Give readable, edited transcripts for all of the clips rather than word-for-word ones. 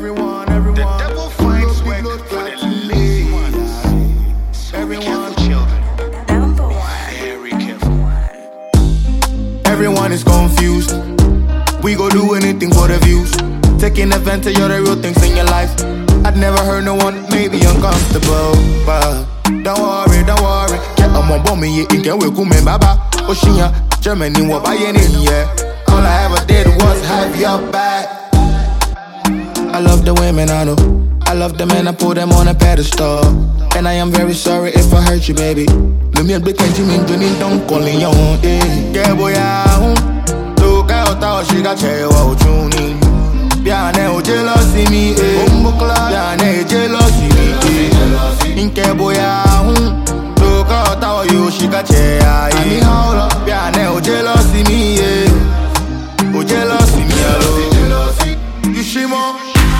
The devil finds work for the lazy ones. So be careful, children. Very careful. Everyone is confused. We go do anything for the views. Taking advantage of the real things in your life. I'd never heard no one maybe uncomfortable, but don't worry. Get on my bomb, you can we come baba. Oceania, Germany, what by any year. All I ever did was have your back. I love the women I know. I love the men, I put them on a pedestal. And I am very sorry if I hurt you, baby. Let me and Big and Jimmy don't call you, yeah, boy, look out, how she got you out, tuning. Biane o jealousy me, Biane jealousy me, Inke boy, look out, how you she got you, Biane o jealousy me, o jealousy me, hello. You shimo.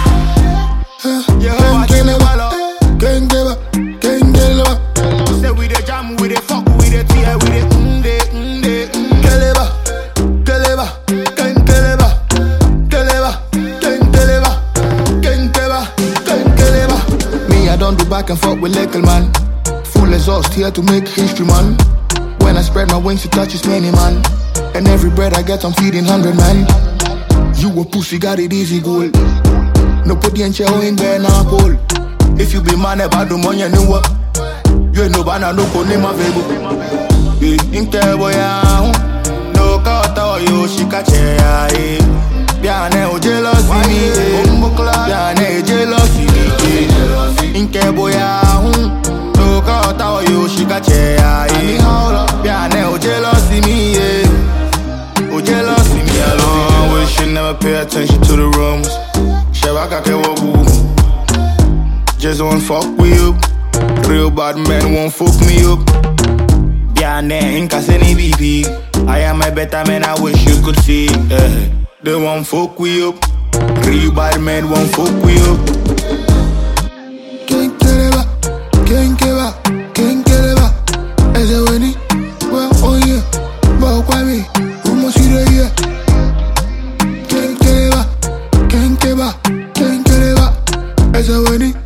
Can't give up. Say we the jam, we the fuck, we the tear, we the Me, I don't do back and forth with little man. Full exhaust here to make history, man. When I spread my wings, it touches many, man. And every bread I get, I'm feeding 100, man. You a pussy, got it easy, goal. No put the encheo in there, now pole. If you be man about the money, you know what? You ain't no banana, no cone, my baby. Inke boy, no kata yo she catch ya. Biane o jealousy me, Biane jealousy me. Inke boy, no kata yo she catch ya. Biane o jealousy me, o jealousy me alone. We should never pay attention to the rumors. Shabaka ke wabu. Just won't fuck with you. Real bad men won't fuck me up. Biane inka seni BP. I am a better man, I wish you could see. They won't fuck with you. Real bad men won't fuck with you. Can't get it back. As a winnie, well, oh yeah. But why me? Who must you do here? Can't get it back. As a winnie.